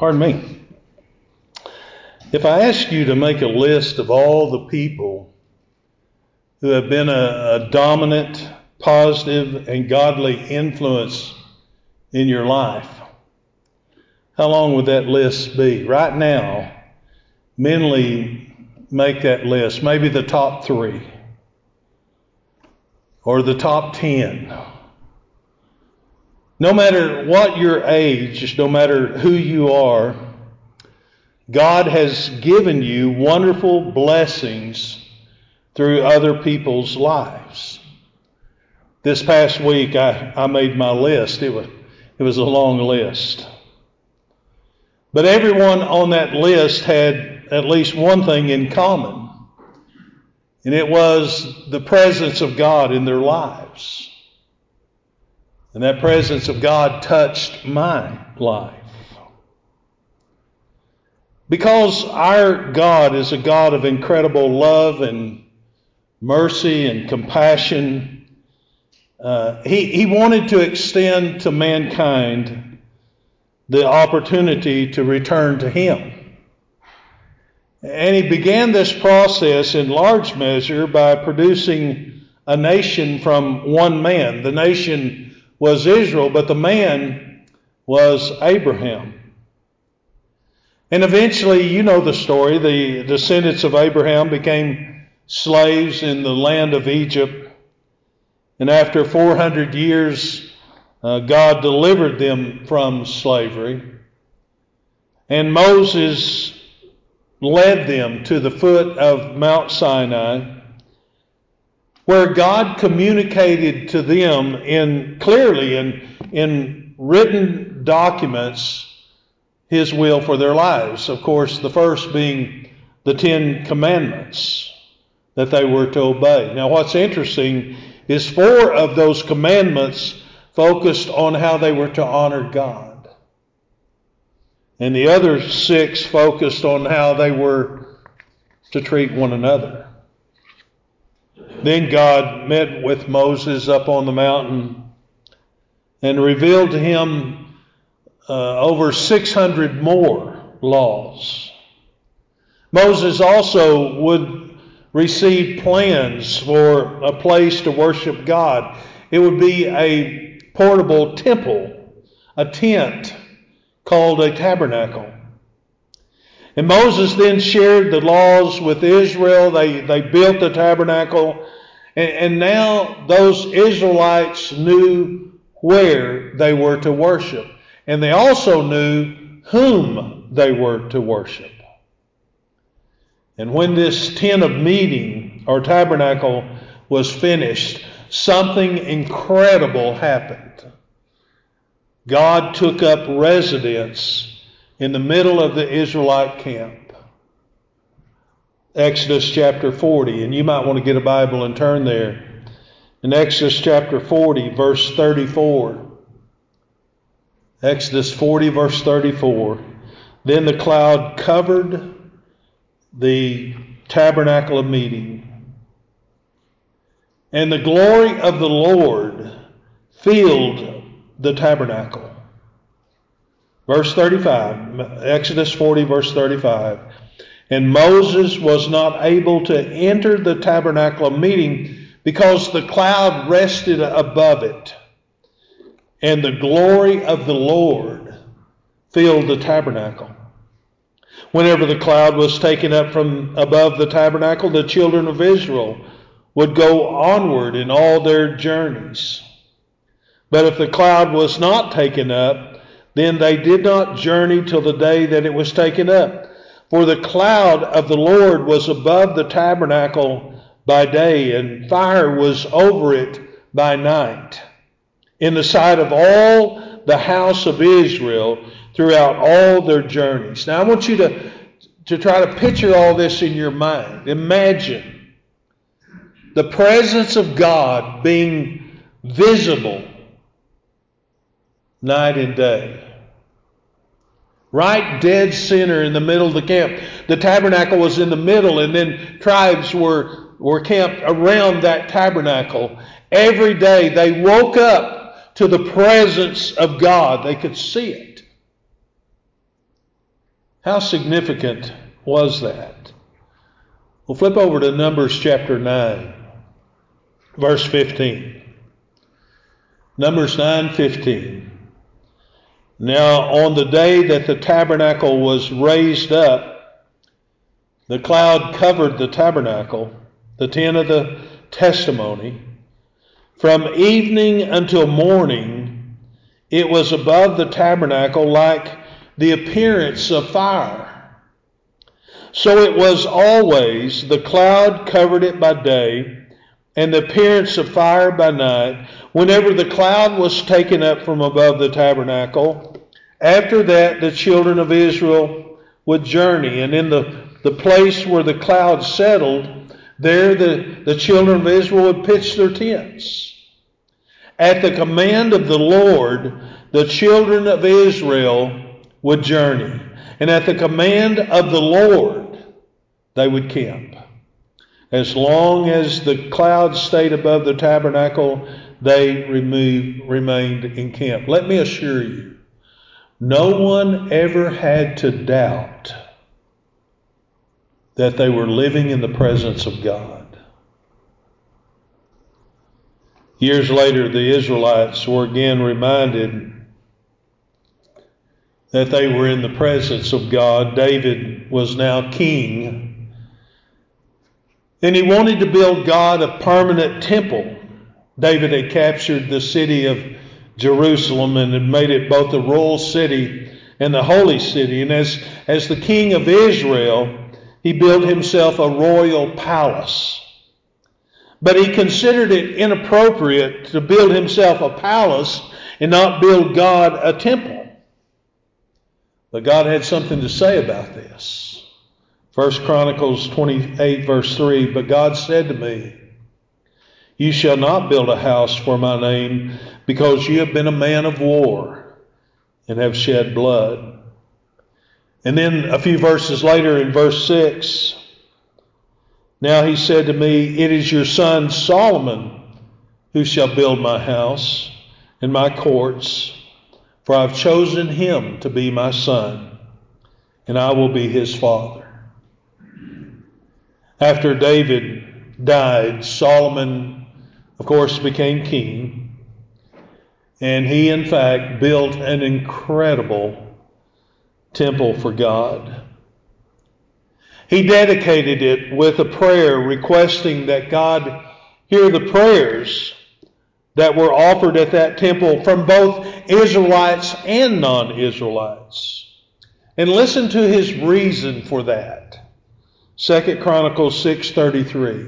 Pardon me. If I ask you to make a list of all the people who have been a dominant, positive, and godly influence in your life, how long would that list be? Right now, mentally make that list. Maybe the top 3 or the top 10. No matter what your age, no matter who you are, God has given you wonderful blessings through other people's lives. This past week, I made my list. It was a long list. But everyone on that list had at least one thing in common, and it was the presence of God in their lives. And that presence of God touched my life. Because our God is a God of incredible love and mercy and compassion, He wanted to extend to mankind the opportunity to return to Him. And He began this process in large measure by producing a nation from one man. The nation was Israel, but the man was Abraham. And eventually, you know the story, the descendants of Abraham became slaves in the land of Egypt. And after 400 years, God delivered them from slavery. And Moses led them to the foot of Mount Sinai, where God communicated to them clearly in written documents His will for their lives. Of course, the first being the 10 Commandments that they were to obey. Now, what's interesting is 4 of those commandments focused on how they were to honor God. And the other 6 focused on how they were to treat one another. Then God met with Moses up on the mountain and revealed to him over 600 more laws. Moses also would receive plans for a place to worship God. It would be a portable temple, a tent called a tabernacle. And Moses then shared the laws with Israel. They built the tabernacle. And now those Israelites knew where they were to worship. And they also knew whom they were to worship. And when this tent of meeting or tabernacle was finished, something incredible happened. God took up residence in the middle of the Israelite camp. Exodus chapter 40, and you might want to get a Bible and turn there. In Exodus chapter 40, verse 34. Exodus 40, verse 34. Then the cloud covered the tabernacle of meeting, and the glory of the Lord filled the tabernacle. Verse 35, Exodus 40, verse 35. And Moses was not able to enter the tabernacle of meeting because the cloud rested above it, and the glory of the Lord filled the tabernacle. Whenever the cloud was taken up from above the tabernacle, the children of Israel would go onward in all their journeys. But if the cloud was not taken up, then they did not journey till the day that it was taken up. For the cloud of the Lord was above the tabernacle by day, and fire was over it by night, in the sight of all the house of Israel throughout all their journeys. Now I want you to try to picture all this in your mind. Imagine the presence of God being visible night and day. Right dead center in the middle of the camp. The tabernacle was in the middle, and then tribes were camped around that tabernacle. Every day they woke up to the presence of God. They could see it. How significant was that? Well, flip over to Numbers chapter 9, verse 15. Numbers 9:15. Now, on the day that the tabernacle was raised up, the cloud covered the tabernacle, the tent of the testimony. From evening until morning, it was above the tabernacle like the appearance of fire. So it was always, the cloud covered it by day, and the appearance of fire by night, whenever the cloud was taken up from above the tabernacle. After that, the children of Israel would journey, and in the place where the cloud settled, there the children of Israel would pitch their tents. At the command of the Lord, the children of Israel would journey, and at the command of the Lord, they would camp. As long as the cloud stayed above the tabernacle, they remained in camp. Let me assure you, no one ever had to doubt that they were living in the presence of God. Years later, the Israelites were again reminded that they were in the presence of God. David was now king, and he wanted to build God a permanent temple. David had captured the city of Jerusalem and had made it both the royal city and the holy city. And as the king of Israel, he built himself a royal palace. But he considered it inappropriate to build himself a palace and not build God a temple. But God had something to say about this. 1 Chronicles 28 verse 3, but God said to me, you shall not build a house for my name, because you have been a man of war and have shed blood. And then a few verses later in verse 6, now he said to me, it is your son Solomon who shall build my house and my courts, for I've chosen him to be my son, and I will be his father. After David died, Solomon, of course, became king, and he, in fact, built an incredible temple for God. He dedicated it with a prayer requesting that God hear the prayers that were offered at that temple from both Israelites and non-Israelites. And listen to his reason for that. 2 Chronicles 6:33.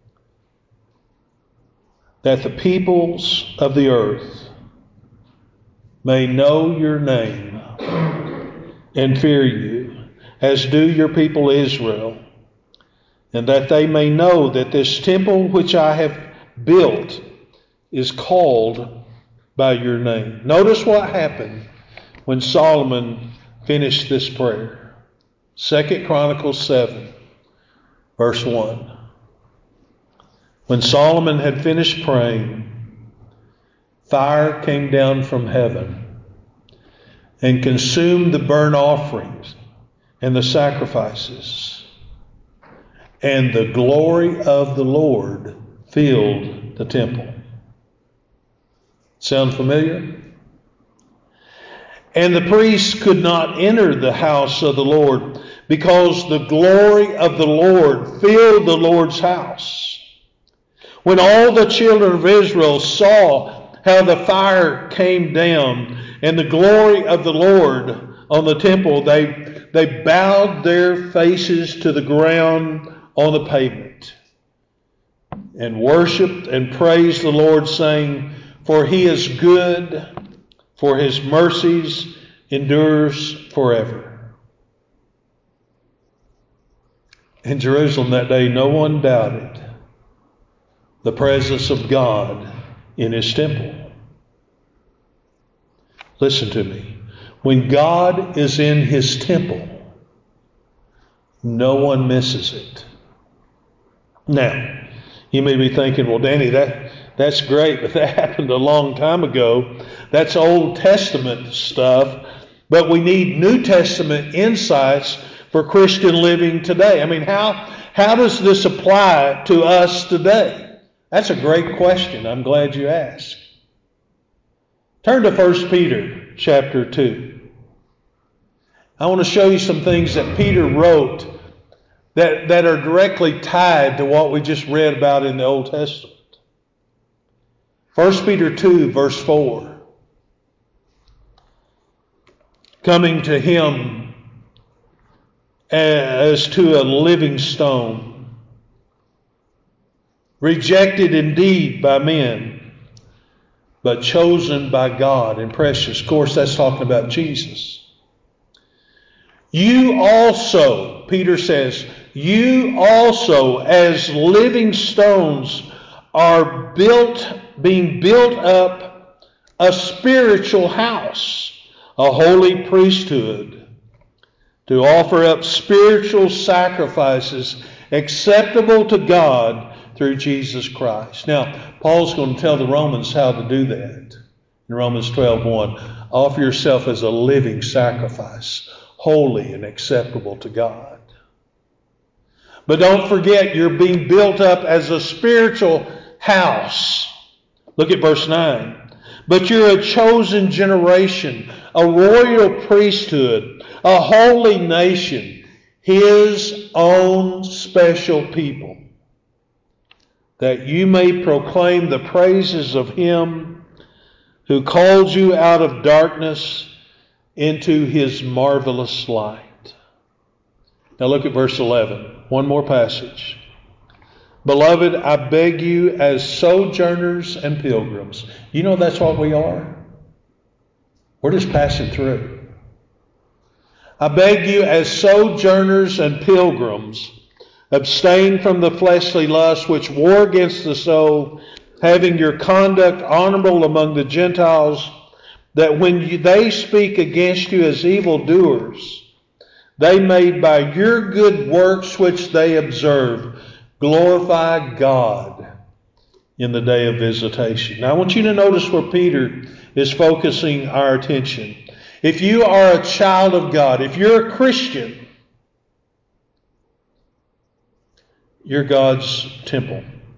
That the peoples of the earth may know your name and fear you, as do your people Israel, and that they may know that this temple which I have built is called by your name. Notice what happened when Solomon finished this prayer. 2 Chronicles 7, verse 1. When Solomon had finished praying, fire came down from heaven and consumed the burnt offerings and the sacrifices, and the glory of the Lord filled the temple. Sound familiar? And the priests could not enter the house of the Lord, because the glory of the Lord filled the Lord's house. When all the children of Israel saw how the fire came down and the glory of the Lord on the temple, they bowed their faces to the ground on the pavement and worshiped and praised the Lord, saying, for he is good, for his mercies endures forever. In Jerusalem that day, no one doubted the presence of God in his temple. Listen to me. When God is in his temple, no one misses it. Now, you may be thinking, well, Danny, that's great, but that happened a long time ago. That's Old Testament stuff. But we need New Testament insights for Christian living today. I mean, how does this apply to us today? That's a great question. I'm glad you asked. Turn to 1 Peter chapter 2. I want to show you some things that Peter wrote that are directly tied to what we just read about in the Old Testament. 1 Peter 2, verse 4. Coming to him as to a living stone, rejected indeed by men, but chosen by God and precious. Of course, that's talking about Jesus. You also, Peter says, you also as living stones are being built up a spiritual house, a holy priesthood, to offer up spiritual sacrifices acceptable to God through Jesus Christ. Now, Paul's going to tell the Romans how to do that. In Romans 12:1, offer yourself as a living sacrifice, holy and acceptable to God. But don't forget, you're being built up as a spiritual house. Look at verse 9. But you're a chosen generation, a royal priesthood, a holy nation, his own special people, that you may proclaim the praises of him who called you out of darkness into his marvelous light. Now look at verse 11. One more passage. Beloved, I beg you as sojourners and pilgrims. You know that's what we are. We're just passing through. I beg you as sojourners and pilgrims, abstain from the fleshly lusts which war against the soul, having your conduct honorable among the Gentiles, that when they speak against you as evildoers, they may by your good works which they observe glorify God in the day of visitation. Now I want you to notice where Peter is focusing our attention. If you are a child of God, if you're a Christian, you're God's temple.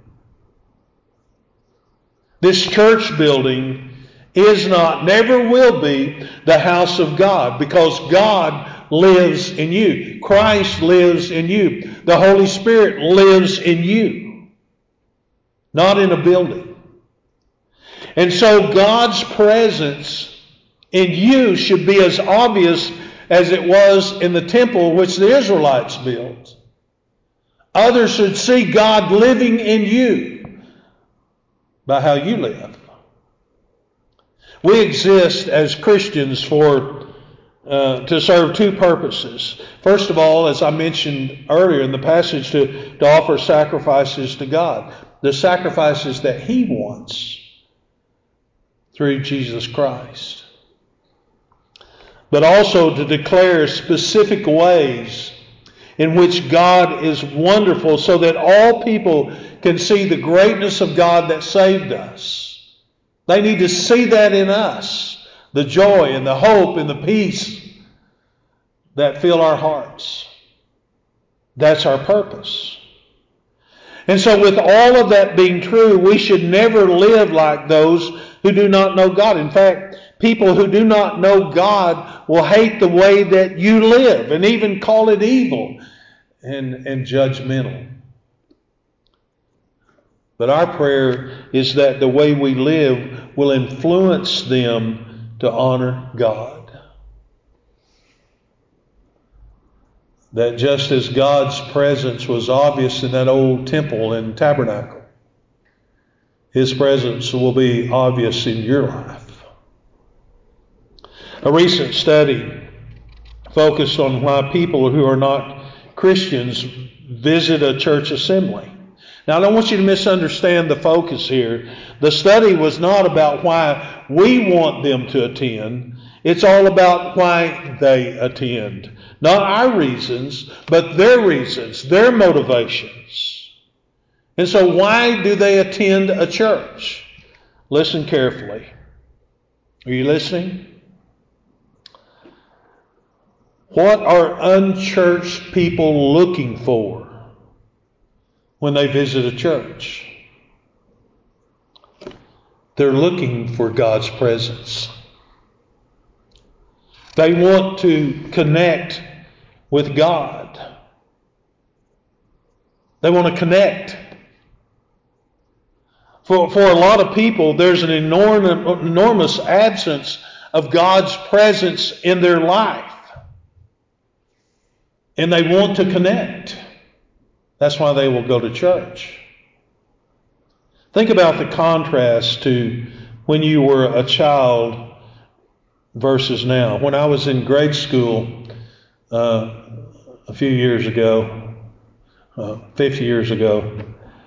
This church building is not, never will be, the house of God, because God lives in you. Christ lives in you. The Holy Spirit lives in you, not in a building. And so God's presence in you should be as obvious as it was in the temple which the Israelites built. Others should see God living in you by how you live. We exist as Christians to serve two purposes. First of all, as I mentioned earlier in the passage, to offer sacrifices to God. The sacrifices that he wants through Jesus Christ. But also to declare specific ways in which God is wonderful, so that all people can see the greatness of God that saved us. They need to see that in us, the joy and the hope and the peace that fill our hearts. That's our purpose. And so with all of that being true, we should never live like those who do not know God. In fact, people who do not know God will hate the way that you live and even call it evil and judgmental. But our prayer is that the way we live will influence them to honor God. That just as God's presence was obvious in that old temple and tabernacle, his presence will be obvious in your life. A recent study focused on why people who are not Christians visit a church assembly. Now, I don't want you to misunderstand the focus here. The study was not about why we want them to attend. It's all about why they attend. Not our reasons, but their reasons, their motivations. And so why do they attend a church? Listen carefully. Are you listening? What are unchurched people looking for when they visit a church? They're looking for God's presence. They want to connect with God. They want to connect. For a lot of people, there's an enormous absence of God's presence in their life. And they want to connect. That's why they will go to church. Think about the contrast to when you were a child versus now. When I was in grade school a few years ago, 50 years ago,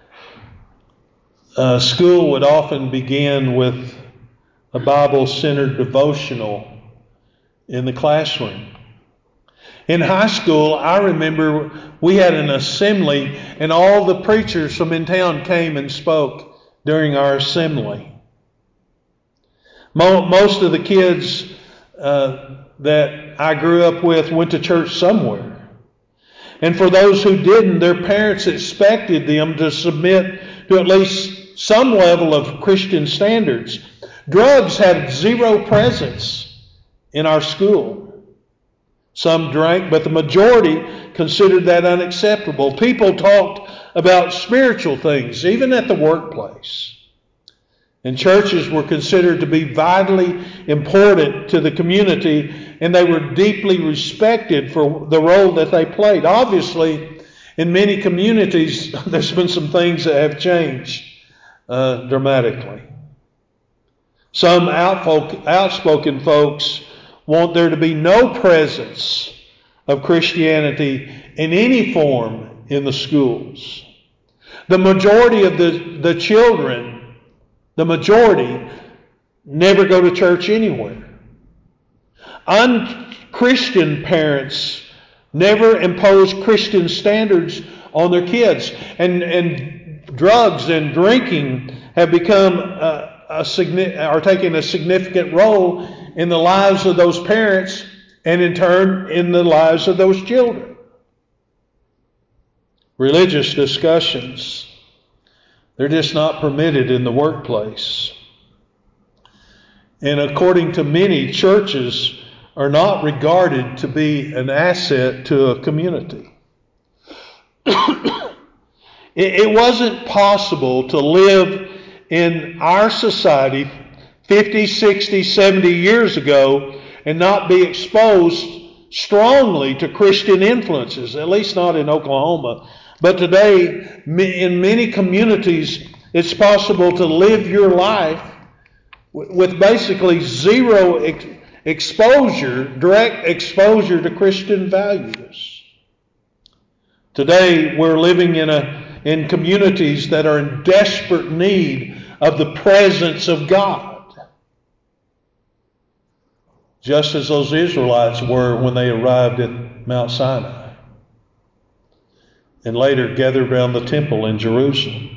school would often begin with a Bible-centered devotional in the classroom. In high school, I remember we had an assembly and all the preachers from in town came and spoke during our assembly. Most of the kids that I grew up with went to church somewhere. And for those who didn't, their parents expected them to submit to at least some level of Christian standards. Drugs had zero presence in our school. Some drank, but the majority considered that unacceptable. People talked about spiritual things, even at the workplace. And churches were considered to be vitally important to the community, and they were deeply respected for the role that they played. Obviously, in many communities, there's been some things that have changed dramatically. Some outspoken folks want there to be no presence of Christianity in any form in the schools. The majority of the children, the majority, never go to church anywhere. Unchristian parents never impose Christian standards on their kids. And drugs and drinking have become are taking a significant role in the lives of those parents and in turn in the lives of those children. Religious discussions, they're just not permitted in the workplace. And according to many, churches are not regarded to be an asset to a community. It wasn't possible to live in our society 50, 60, 70 years ago and not be exposed strongly to Christian influences, at least not in Oklahoma. But today, in many communities, it's possible to live your life with basically zero direct exposure to Christian values. Today, we're living in communities that are in desperate need of the presence of God. Just as those Israelites were when they arrived at Mount Sinai and later gathered around the temple in Jerusalem.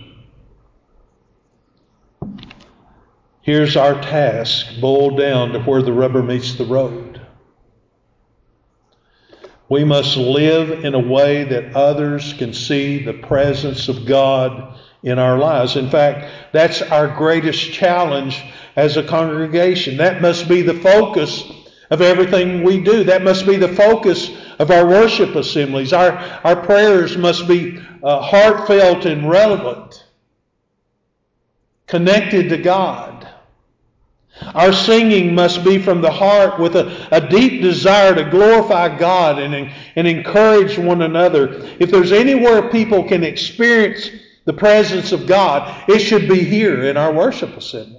Here's our task boiled down to where the rubber meets the road. We must live in a way that others can see the presence of God in our lives. In fact, that's our greatest challenge as a congregation. That must be the focus of everything we do. That must be the focus of our worship assemblies. Our prayers must be heartfelt and relevant, connected to God. Our singing must be from the heart with a deep desire to glorify God and encourage one another. If there's anywhere people can experience the presence of God, it should be here in our worship assembly.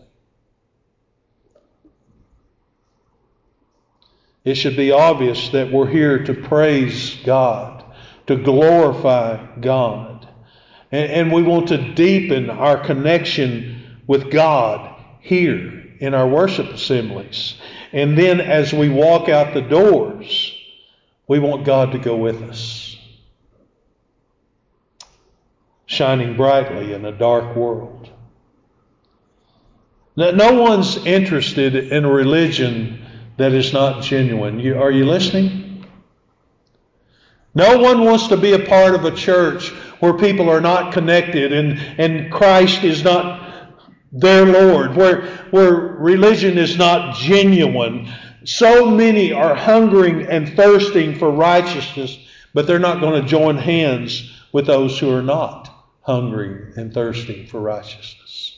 It should be obvious that we're here to praise God, to glorify God. And we want to deepen our connection with God here in our worship assemblies. And then as we walk out the doors, we want God to go with us, shining brightly in a dark world. Now, no one's interested in a religion that is not genuine. Are you listening? No one wants to be a part of a church where people are not connected and Christ is not their Lord, where religion is not genuine. So many are hungering and thirsting for righteousness, but they're not going to join hands with those who are not hungering and thirsting for righteousness.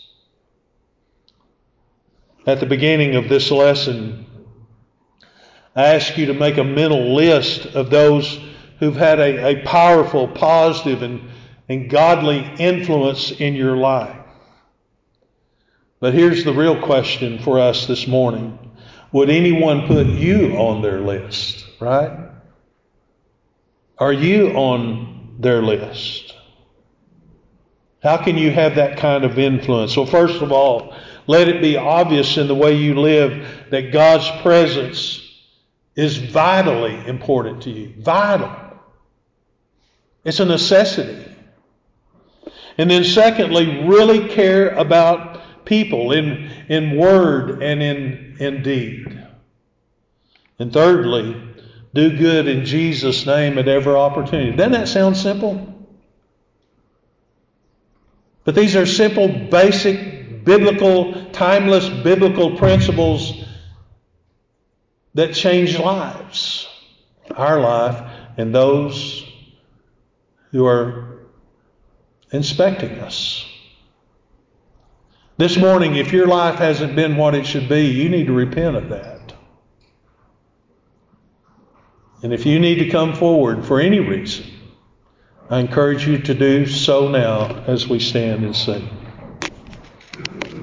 At the beginning of this lesson, I ask you to make a mental list of those who've had a powerful, positive, and godly influence in your life. But here's the real question for us this morning. Would anyone put you on their list, right? Are you on their list? How can you have that kind of influence? Well, first of all, let it be obvious in the way you live that God's presence is vitally important to you. Vital. It's a necessity. And then secondly, really care about people in word and in deed. And thirdly, do good in Jesus' name at every opportunity. Doesn't that sound simple? But these are simple, basic, biblical, timeless biblical principles that change lives. Our life and those who are inspecting us. This morning, if your life hasn't been what it should be, you need to repent of that. And if you need to come forward for any reason, I encourage you to do so now as we stand and sing.